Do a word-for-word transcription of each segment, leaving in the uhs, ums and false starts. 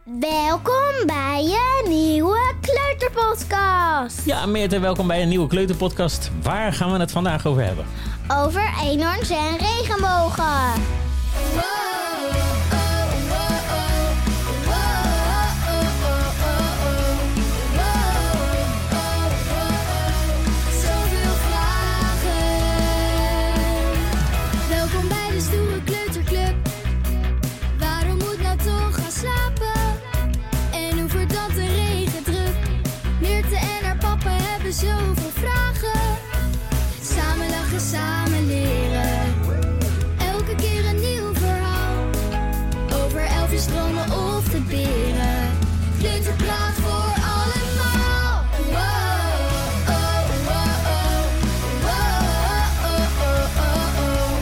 Welkom bij een nieuwe kleuterpodcast. Ja, Meerte, welkom bij een nieuwe kleuterpodcast. Waar gaan we het vandaag over hebben? Over eenhoorns en regenbogen. Zoveel vragen. Welkom bij de stoere kleuterclub. Waarom moet nou toch gaan slapen? En hoe verdampt de regendruk? Meerte en haar papa hebben zoveel vragen. Samen lachen, samen leren. Elke keer een nieuw verhaal. Over elfjes, dromen of de beren. Kleuterpraat voor allemaal. Wow, oh, oh, oh. Wow, oh, oh, oh, oh.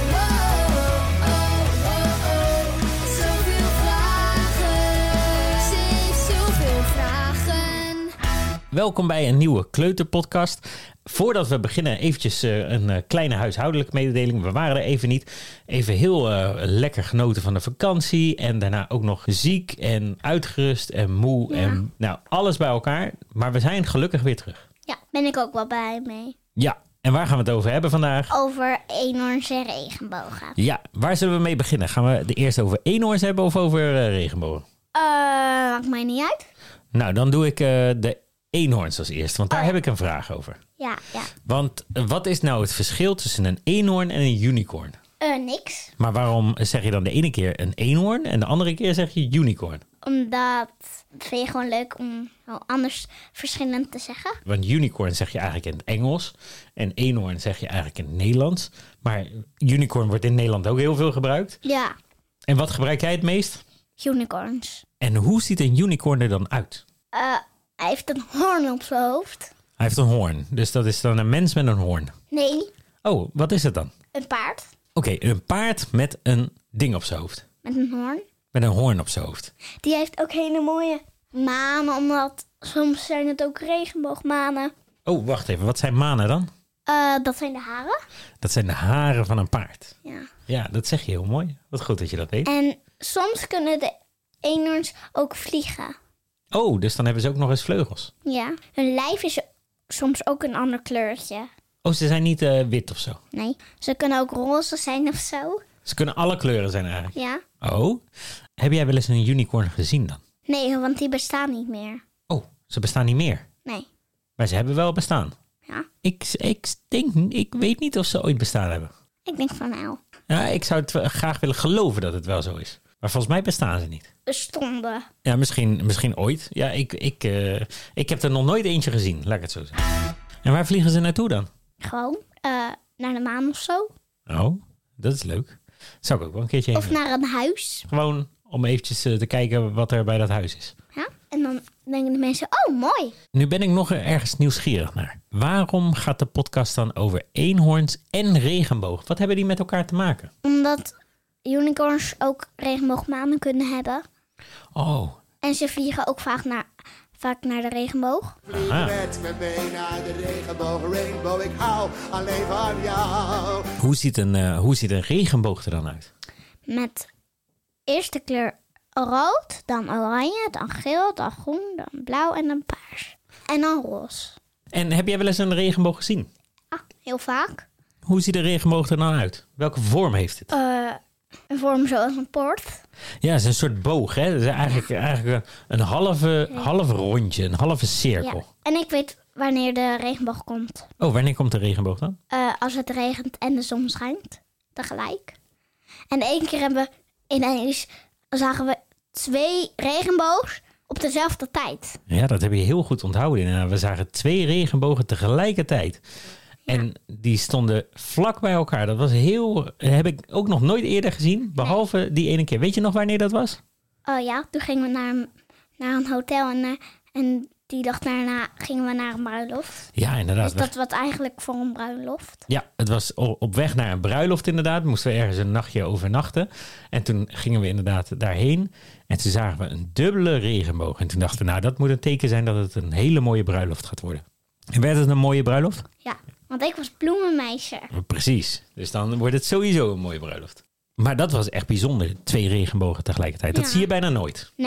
Wow, oh, oh, oh. Zoveel vragen. Ze heeft zoveel vragen. Welkom bij een nieuwe kleuterpodcast. Voordat we beginnen, eventjes uh, een uh, kleine huishoudelijke mededeling. We waren er even niet. Even heel uh, lekker genoten van de vakantie. En daarna ook nog ziek en uitgerust en moe. Ja. En nou, alles bij elkaar. Maar we zijn gelukkig weer terug. Ja, ben ik ook wel blij mee. Ja, en waar gaan we het over hebben vandaag? Over eenhoorns en regenbogen. Ja, waar zullen we mee beginnen? Gaan we het eerst over eenhoorns hebben of over uh, regenbogen? Eh, maakt mij niet uit. Nou, dan doe ik uh, de eenhoorns als eerst. Want daar Oh. heb ik een vraag over. Ja, ja. Want uh, wat is nou het verschil tussen een eenhoorn en een unicorn? Eh, niks. Maar waarom zeg je dan de ene keer een eenhoorn en de andere keer zeg je unicorn? Omdat, vind je gewoon leuk om wel anders verschillend te zeggen. Want unicorn zeg je eigenlijk in het Engels en eenhoorn zeg je eigenlijk in het Nederlands. Maar unicorn wordt in Nederland ook heel veel gebruikt. Ja, En wat gebruik jij het meest? unicorns. En hoe ziet een unicorn er dan uit? Eh, hij heeft een hoorn op zijn hoofd. Hij heeft een hoorn, dus dat is dan een mens met een hoorn. Nee, Oh, wat is het dan? een paard Oké, een paard met een ding op zijn hoofd. met een hoorn. Met een hoorn op zijn hoofd. Die heeft ook hele mooie manen, omdat soms zijn het ook regenboogmanen. Oh, wacht even. Wat zijn manen dan? Eh, dat zijn de haren. Dat zijn de haren van een paard. Ja. Ja, dat zeg je heel mooi. Wat goed dat je dat weet. En soms kunnen de eenhoorns ook vliegen. Oh, dus dan hebben ze ook nog eens vleugels. Ja. Hun lijf is soms ook een ander kleurtje. Oh, ze zijn niet uh, wit of zo. Nee, ze kunnen ook roze zijn of zo. Ze kunnen alle kleuren zijn eigenlijk. Ja. Oh, heb jij wel eens een unicorn gezien dan? Nee, want die bestaan niet meer. Oh, ze bestaan niet meer. Nee. Maar ze hebben wel bestaan. Ja, Ik, ik denk, ik weet niet of ze ooit bestaan hebben. ik denk van nou. Ja, ik zou het wel graag willen geloven dat het wel zo is. Maar volgens mij bestaan ze niet. Bestonden. Ja, misschien, misschien ooit. Ja, ik, ik, uh, ik heb er nog nooit eentje gezien, laat ik het zo zeggen. En waar vliegen ze naartoe dan? Gewoon uh, naar de maan of zo. Oh, dat is leuk. Zou ik ook wel een keertje heen Of willen. naar een huis. Gewoon om eventjes uh, te kijken wat er bij dat huis is. Ja? En dan denken de mensen, oh mooi. Nu ben ik nog ergens nieuwsgierig naar. Waarom gaat de podcast dan over eenhoorns en regenboog? Wat hebben die met elkaar te maken? Omdat unicorns ook regenboogmanen kunnen hebben. Oh, En ze vliegen ook vaak naar, vaak naar de regenboog. aha. Met me mee naar de regenboog, rainbow, ik hou alleen van jou. Hoe ziet een, uh, hoe ziet een regenboog er dan uit? Met eerst de kleur rood, dan oranje, dan geel, dan groen, dan blauw en dan paars. En dan roze. En heb jij wel eens een regenboog gezien? Ah, heel vaak. Hoe ziet de regenboog er dan uit? Welke vorm heeft het? Eh, een vorm zoals een poort. Ja, het is een soort boog, hè? Het is eigenlijk, eigenlijk een halve, halve rondje, een halve cirkel. Ja. En ik weet wanneer de regenboog komt. Oh, wanneer komt de regenboog dan? Eh, als het regent en de zon schijnt. Tegelijk. En één keer hebben we ineens zagen we twee regenboogs op dezelfde tijd. Ja, dat heb je heel goed onthouden. inderdaad. We zagen twee regenbogen tegelijkertijd. En die stonden vlak bij elkaar. Dat was heel... heb ik ook nog nooit eerder gezien. Behalve die ene keer. Weet je nog wanneer dat was? Oh ja, toen gingen we naar een, naar een hotel en, eh, en die dag daarna gingen we naar een bruiloft. Ja, inderdaad. Dus dat was eigenlijk voor een bruiloft. Ja, het was o- op weg naar een bruiloft inderdaad. Moesten we ergens een nachtje overnachten. En toen gingen we inderdaad daarheen. En toen zagen we een dubbele regenboog. En toen dachten we, nou, dat moet een teken zijn dat het een hele mooie bruiloft gaat worden. En werd het een mooie bruiloft? Ja, want ik was bloemenmeisje. Precies. Dus dan wordt het sowieso een mooie bruiloft. Maar dat was echt bijzonder. Twee regenbogen tegelijkertijd. Dat Ja. zie je bijna nooit. Nee.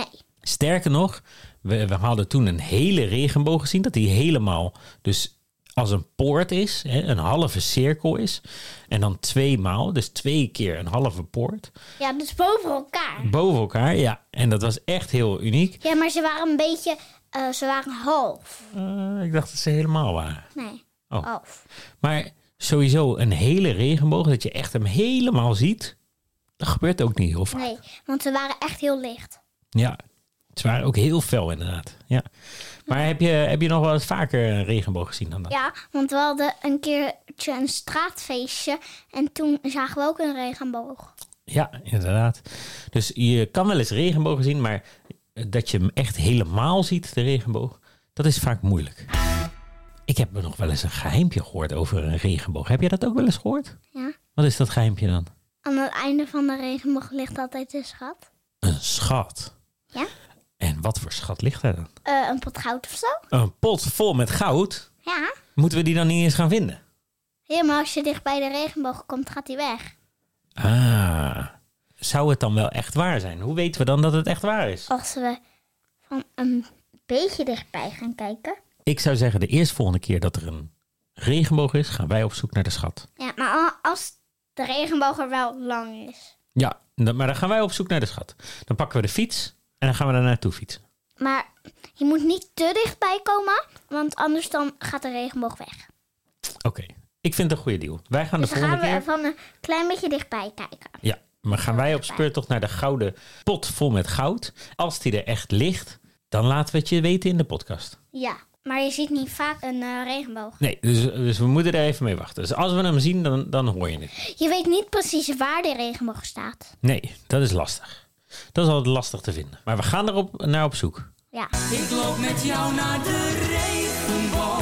Sterker nog, we, we hadden toen een hele regenboog gezien. Dat die helemaal dus als een poort is. Hè, een halve cirkel is. En dan twee maal. Dus twee keer een halve poort. Ja, dus boven elkaar. Boven elkaar, ja. En dat was echt heel uniek. Ja, maar ze waren een beetje... Uh, ze waren half. Uh, ik dacht dat ze helemaal waren. Nee, oh. half. Maar sowieso een hele regenboog. Dat je echt hem helemaal ziet. Dat gebeurt ook niet heel vaak. Nee, want ze waren echt heel licht. Ja, ze waren ook heel fel inderdaad. Ja. Maar heb je, heb je nog wel eens vaker een regenboog gezien dan dat? Ja, want we hadden een keertje een straatfeestje. En toen zagen we ook een regenboog. Ja, inderdaad. Dus je kan wel eens regenbogen zien, maar dat je hem echt helemaal ziet, de regenboog, dat is vaak moeilijk. Ik heb nog wel eens een geheimpje gehoord over een regenboog. Heb jij dat ook wel eens gehoord? Ja. Wat is dat geheimpje dan? Aan het einde van de regenboog ligt altijd een schat. Een schat? Ja. En wat voor schat ligt daar dan? Uh, een pot goud of zo. Een pot vol met goud? Ja. Moeten we die dan niet eens gaan vinden? Ja, maar als je dicht bij de regenboog komt, gaat die weg. Ah, zou het dan wel echt waar zijn? Hoe weten we dan dat het echt waar is? Als we van een beetje dichtbij gaan kijken. Ik zou zeggen, de eerstvolgende keer dat er een regenboog is, gaan wij op zoek naar de schat. Ja, maar als de regenboog er wel lang is. Ja, maar dan gaan wij op zoek naar de schat. Dan pakken we de fiets en dan gaan we daar naartoe fietsen. Maar je moet niet te dichtbij komen, want anders dan gaat de regenboog weg. Oké, okay. Ik vind het een goede deal. Wij gaan dus de volgende keer... dan gaan keer... we van een klein beetje dichtbij kijken. Ja, maar gaan wij op speurtocht naar de gouden pot vol met goud. Als die er echt ligt, dan laten we het je weten in de podcast. Ja, maar je ziet niet vaak een uh, regenboog. Nee, dus, dus we moeten er even mee wachten. Dus als we hem zien, dan, dan hoor je het. Je weet niet precies waar de regenboog staat. Nee, dat is lastig. Dat is altijd lastig te vinden. Maar we gaan erop naar op zoek. Ja. Ik loop met jou naar de regenboog.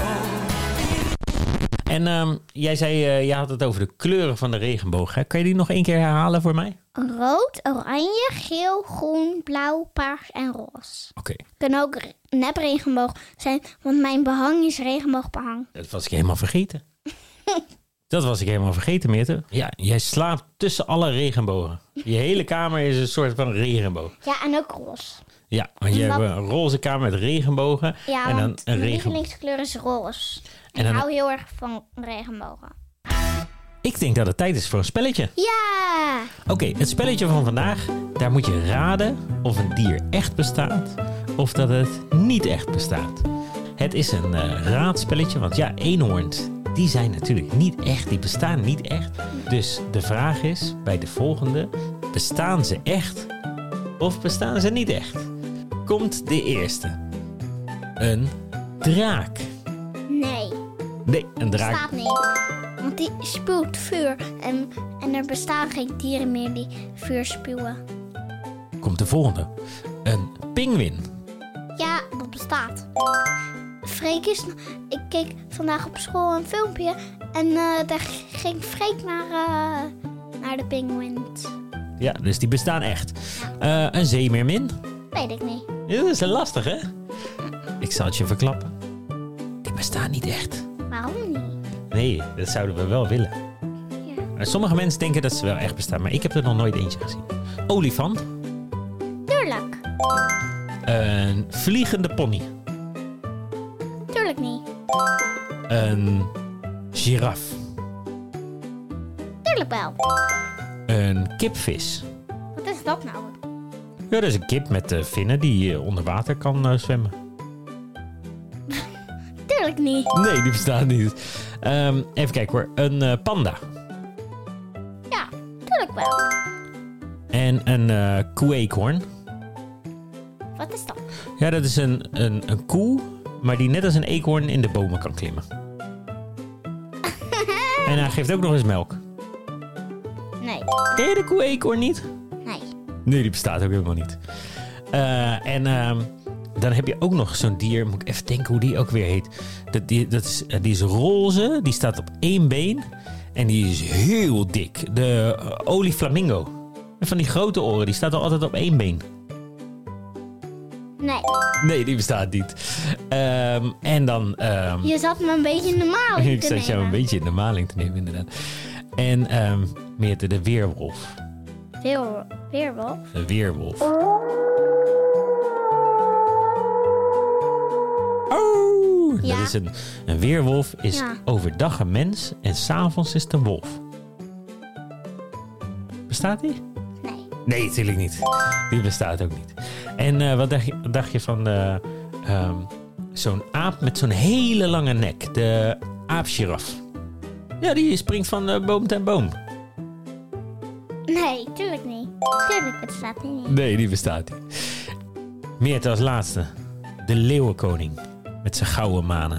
En um, jij zei, uh, je had het over de kleuren van de regenboog. Hè? Kan je die nog één keer herhalen voor mij? Rood, oranje, geel, groen, blauw, paars en roze. Oké. Okay. Het kan ook nepregenboog zijn, want mijn behang is regenboogbehang. Dat was ik helemaal vergeten. Dat was ik helemaal vergeten, Meerte. Ja, jij slaapt tussen alle regenbogen. Je hele kamer is een soort van regenboog. Ja, en ook roze. Ja, want je dat... hebt een roze kamer met regenbogen. Ja, en dan want een mijn regen... lievelingskleur is roze. En, en dan... ik hou heel erg van regenbogen. Ik denk dat het tijd is voor een spelletje. Ja! Oké, okay, het spelletje van vandaag. Daar moet je raden of een dier echt bestaat of dat het niet echt bestaat. Het is een uh, raadspelletje, want ja, eenhoorns, die zijn natuurlijk niet echt. Die bestaan niet echt. Dus de vraag is bij de volgende, bestaan ze echt of bestaan ze niet echt? Komt de eerste. Een draak. Nee. Nee, een draak. Bestaat niet. Want die spuwt vuur. En, en er bestaan geen dieren meer die vuur spuwen. Komt de volgende. Een pinguïn. Ja, dat bestaat. Freek is... Ik keek vandaag op school een filmpje. En uh, daar ging Freek naar, uh, naar de pinguïns. Ja, dus die bestaan echt. Uh, een zeemeermin. Weet ik niet. Ja, dat is lastig, hè? Ik zal het je verklappen. Die bestaan niet echt. Waarom niet? Nee, dat zouden we wel willen. Ja. Maar sommige mensen denken dat ze wel echt bestaan, maar ik heb er nog nooit eentje gezien. Olifant. Tuurlijk. Een vliegende pony. Tuurlijk niet. Een giraf. Tuurlijk wel. Een kipvis. Wat is dat nou? Ja, dat is een kip met uh, vinnen die uh, onder water kan uh, zwemmen. Tuurlijk niet. Nee, die bestaat niet. Um, even kijken hoor. Een uh, panda. Ja, tuurlijk wel. En een uh, koe-eekhoorn. Wat is dat? Ja, dat is een, een, een koe, maar die net als een eekhoorn in de bomen kan klimmen. En hij geeft ook nog eens melk. Nee. Ken je de koe-eekhoorn niet? Nee. Nee, die bestaat ook helemaal niet. Uh, en uh, dan heb je ook nog zo'n dier, moet ik even denken hoe die ook weer heet. Dat, die, dat is, uh, die is roze, die staat op één been en die is heel dik. De uh, oliflamingo. En van die grote oren, die staat al altijd op één been. Nee. Nee, die bestaat niet. Um, en dan... Um, Je zat me een beetje in de maling te ik zat nemen. jou een beetje in de maling te nemen, inderdaad. En um, Meerte, de weerwolf. Weer, weerwolf? De weerwolf. Ja. Dat is een, een weerwolf is Ja. overdag een mens en 's avonds is het een wolf. Bestaat die? Nee. Nee, natuurlijk niet. Die bestaat ook niet. En uh, wat dacht je, wat dacht je van uh, um, zo'n aap met zo'n hele lange nek? De aapgiraf. Ja, die springt van uh, boom ten boom. Nee, tuurlijk niet. Tuurlijk bestaat die niet. Nee, die bestaat niet. Meerte als laatste. De leeuwenkoning. Met zijn gouden manen.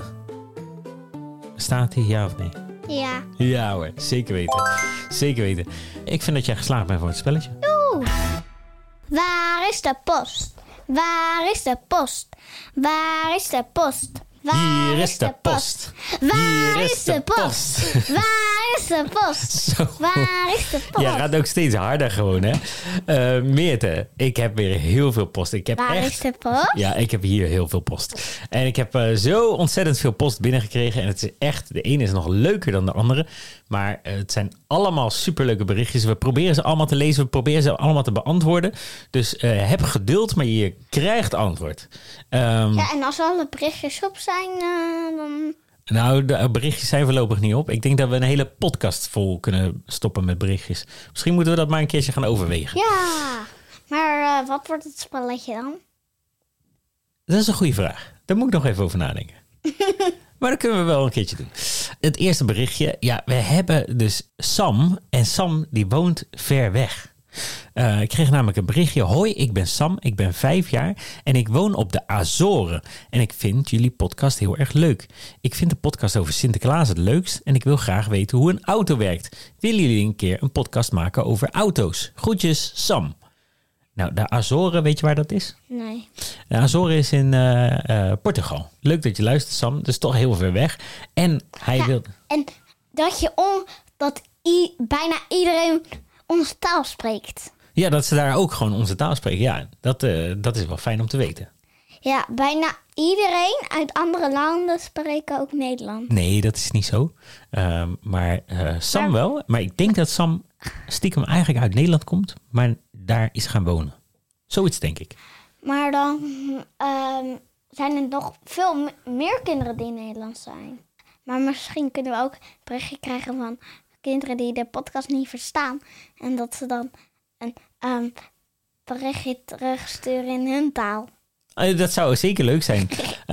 Bestaat die, ja of nee? Ja. Ja hoor, zeker weten. Zeker weten. Ik vind dat jij geslaagd bent voor het spelletje. Oeh. Waar is de post? Waar is de post? Waar is de post? Waar Hier is de post. Waar Hier is de post? Waar is de post? Zo. Waar is de post? Ja, gaat ook steeds harder gewoon, hè. Uh, Meerte, ik heb weer heel veel post. Ik heb Waar echt... is de post? Ja, ik heb hier heel veel post. En ik heb uh, zo ontzettend veel post binnengekregen. En het is echt, de ene is nog leuker dan de andere. Maar uh, het zijn allemaal superleuke berichtjes. We proberen ze allemaal te lezen. We proberen ze allemaal te beantwoorden. Dus uh, heb geduld, maar je krijgt antwoord. Um, Ja, en als alle berichtjes op zijn, uh, dan... Nou, de berichtjes zijn voorlopig niet op. Ik denk dat we een hele podcast vol kunnen stoppen met berichtjes. Misschien moeten we dat maar een keertje gaan overwegen. Ja, maar uh, wat wordt het spelletje dan? Dat is een goede vraag. Daar moet ik nog even over nadenken. Maar dat kunnen we wel een keertje doen. Het eerste berichtje. Ja, we hebben dus Sam. En Sam die woont ver weg. Uh, ik kreeg namelijk een berichtje. Hoi, ik ben Sam, ik ben vijf jaar en ik woon op de Azoren. En ik vind jullie podcast heel erg leuk. Ik vind de podcast over Sinterklaas het leukst en ik wil graag weten hoe een auto werkt. Willen jullie een keer een podcast maken over auto's? Groetjes, Sam. Nou, de Azoren, weet je waar dat is? Nee. De Azoren is in uh, uh, Portugal. Leuk dat je luistert, Sam. Dat is toch heel ver weg. En hij Ja, wil... En dat je on, dat i, bijna iedereen onze taal spreekt. Ja, dat ze daar ook gewoon onze taal spreken. Ja, dat, uh, dat is wel fijn om te weten. Ja, bijna iedereen uit andere landen spreken ook Nederlands. Nee, dat is niet zo. Uh, maar uh, Sam Maar- wel. Maar ik denk dat Sam stiekem eigenlijk uit Nederland komt. Maar daar is gaan wonen. Zoiets denk ik. Maar dan ehm, zijn er nog veel me- meer kinderen die Nederlands zijn. Maar misschien kunnen we ook een berichtje krijgen van kinderen die de podcast niet verstaan. En dat ze dan een ehm, berichtje terugsturen in hun taal. Uh, dat zou zeker leuk zijn.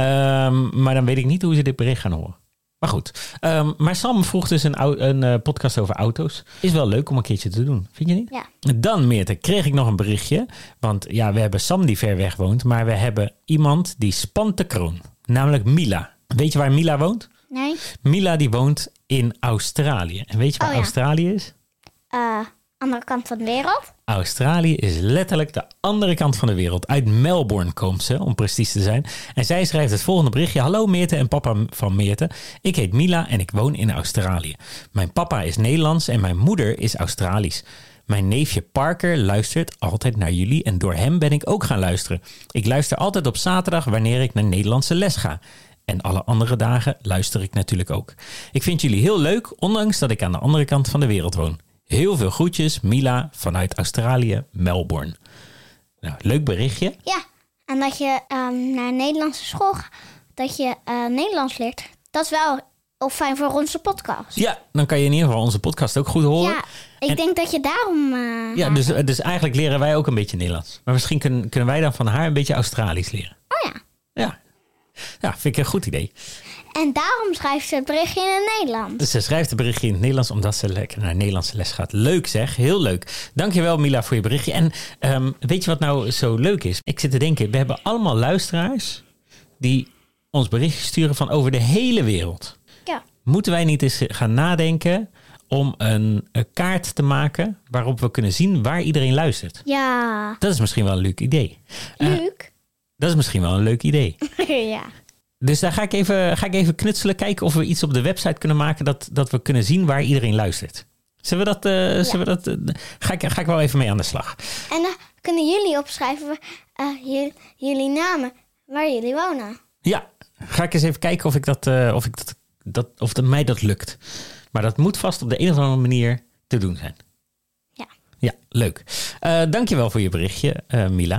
um, maar dan weet ik niet hoe ze dit bericht gaan horen. Maar goed. Um, maar Sam vroeg dus een, au- een uh, podcast over auto's. Is wel leuk om een keertje te doen. Vind je niet? Ja. Dan, Meerte, kreeg ik nog een berichtje. Want ja, we hebben Sam die ver weg woont. Maar we hebben iemand die spant de kroon. Namelijk Mila. Weet je waar Mila woont? Nee? Mila die woont in Australië. En weet je waar Oh ja. Australië is? Uh, andere kant van de wereld? Australië is letterlijk de andere kant van de wereld. Uit Melbourne komt ze, om precies te zijn. En zij schrijft het volgende berichtje. Hallo Meerte en papa van Meerte. Ik heet Mila en ik woon in Australië. Mijn papa is Nederlands en mijn moeder is Australisch. Mijn neefje Parker luistert altijd naar jullie en door hem ben ik ook gaan luisteren. Ik luister altijd op zaterdag wanneer ik naar Nederlandse les ga. En alle andere dagen luister ik natuurlijk ook. Ik vind jullie heel leuk, ondanks dat ik aan de andere kant van de wereld woon. Heel veel groetjes, Mila vanuit Australië, Melbourne. Nou, leuk berichtje. Ja. En dat je um, naar een Nederlandse school gaat, dat je uh, Nederlands leert. Dat is wel of fijn voor onze podcast. Ja, dan kan je in ieder geval onze podcast ook goed horen. Ja, ik En- denk dat je daarom... Uh, Ja, dus, dus eigenlijk leren wij ook een beetje Nederlands. Maar misschien kunnen, kunnen wij dan van haar een beetje Australisch leren. Oh ja. Ja. Ja, vind ik een goed idee. En daarom schrijft ze het berichtje in het Nederlands. Dus ze schrijft het berichtje in het Nederlands omdat ze lekker naar Nederlandse les gaat. Leuk zeg, heel leuk. Dankjewel Mila voor je berichtje. En um, weet je wat nou zo leuk is? Ik zit te denken, we hebben allemaal luisteraars die ons berichtje sturen van over de hele wereld. Ja. Moeten wij niet eens gaan nadenken om een, een kaart te maken waarop we kunnen zien waar iedereen luistert? Ja. Dat is misschien wel een leuk idee. Uh, Leuk. dat is misschien wel een leuk idee. ja. Dus daar ga ik, even, ga ik even knutselen, kijken of we iets op de website kunnen maken dat, dat we kunnen zien waar iedereen luistert. Zullen we dat, uh, Ja. zullen we dat uh, ga, ik, ga ik wel even mee aan de slag. En dan kunnen jullie opschrijven uh, j- jullie namen, waar jullie wonen. Ja, ga ik eens even kijken of, ik dat, uh, of, ik dat, dat, of dat mij dat lukt. Maar dat moet vast op de een of andere manier te doen zijn. Ja. Ja, leuk. Uh, dankjewel voor je berichtje, uh, Mila.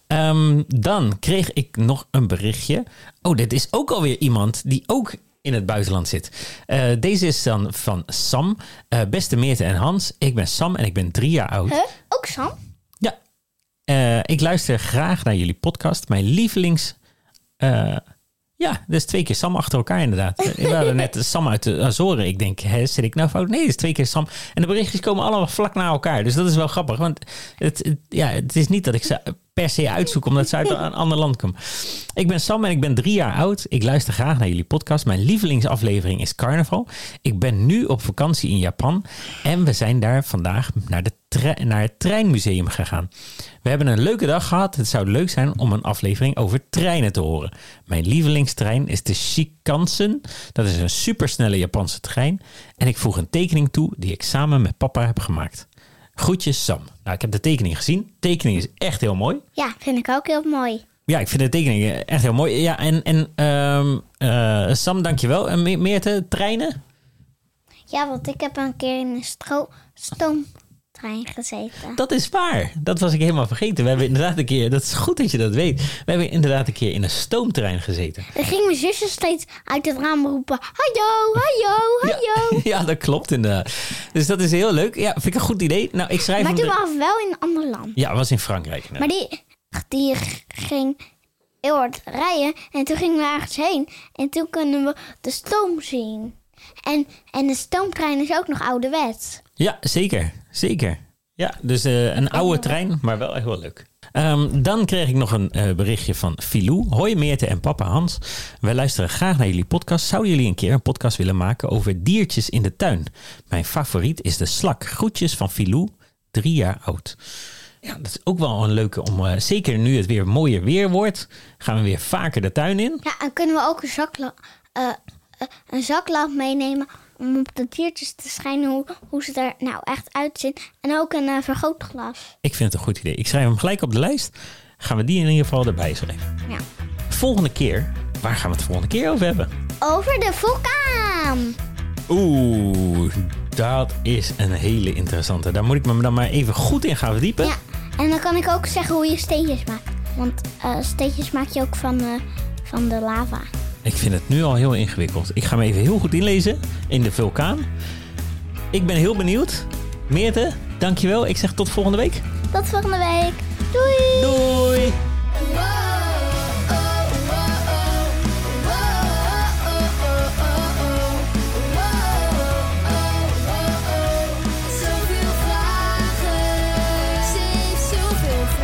Um, dan kreeg ik nog een berichtje. Oh, dit is ook alweer iemand die ook in het buitenland zit. Uh, deze is dan van Sam. Uh, beste Meerte en Hans, ik ben Sam en ik ben drie jaar oud. Huh? Ook Sam? Ja. Uh, ik luister graag naar jullie podcast. Mijn lievelings... Uh, ja, dus twee keer Sam achter elkaar inderdaad. We hadden net Sam uit de Azoren. Ik denk, hè, zit ik nou fout? Nee, het is twee keer Sam. En de berichtjes komen allemaal vlak na elkaar. Dus dat is wel grappig. Want het, het, ja, het is niet dat ik ze per se uitzoek omdat ze uit een ander land komen. Ik ben Sam en ik ben drie jaar oud. Ik luister graag naar jullie podcast. Mijn lievelingsaflevering is carnaval. Ik ben nu op vakantie in Japan. En we zijn daar vandaag naar, de tre- naar het treinmuseum gegaan. We hebben een leuke dag gehad. Het zou leuk zijn om een aflevering over treinen te horen. Mijn lievelingstrein is de Shinkansen. Dat is een supersnelle Japanse trein. En ik voeg een tekening toe die ik samen met papa heb gemaakt. Groetjes Sam. Nou, ik heb de tekening gezien. De tekening is echt heel mooi. Ja, vind ik ook heel mooi. Ja, ik vind de tekening echt heel mooi. Ja, en, en um, uh, Sam, dankjewel. En Me- Meerte, treinen? Ja, want ik heb een keer in een stro- stoomtrein gezeten. Dat is waar. Dat was ik helemaal vergeten. We hebben inderdaad een keer, dat is goed dat je dat weet. We hebben inderdaad een keer in een stoomtrein gezeten. Dan ging mijn zusje steeds uit het raam roepen. Hallo, hallo, hallo. Ja, ja, dat klopt inderdaad. Dus dat is heel leuk. Ja, vind ik een goed idee. Nou, ik schrijf Maar hem toen de- was wel in een ander land. Ja, was in Frankrijk. Nou. Maar die, die ging heel hard rijden. En toen gingen we ergens heen. En toen konden we de stoom zien. En, en de stoomtrein is ook nog ouderwets. Ja, zeker. Zeker. Ja, dus uh, een oude trein, maar wel echt wel leuk. Um, dan kreeg ik nog een uh, berichtje van Filou. Hoi Meerte en papa Hans. Wij luisteren graag naar jullie podcast. Zouden jullie een keer een podcast willen maken over diertjes in de tuin? Mijn favoriet is de slak. Groetjes van Filou, drie jaar oud. Ja, dat is ook wel een leuke om... Uh, zeker nu het weer mooier weer wordt, gaan we weer vaker de tuin in. Ja, en kunnen we ook een, zakla- uh, uh, een zaklamp meenemen om op de diertjes te schijnen hoe, hoe ze er nou echt uitzien. En ook een uh, vergrootglas. Ik vind het een goed idee. Ik schrijf hem gelijk op de lijst. Gaan we die in ieder geval erbij schrijven. Ja. Volgende keer, waar gaan we het de volgende keer over hebben? Over de vulkaan. Oeh, dat is een hele interessante. Daar moet ik me dan maar even goed in gaan verdiepen. Ja, en dan kan ik ook zeggen hoe je steentjes maakt. Want uh, steentjes maak je ook van, uh, van de lava. Ik vind het nu al heel ingewikkeld. Ik ga me even heel goed inlezen in de vulkaan. Ik ben heel benieuwd. Meerte, dankjewel. Ik zeg tot volgende week. Tot volgende week. Doei!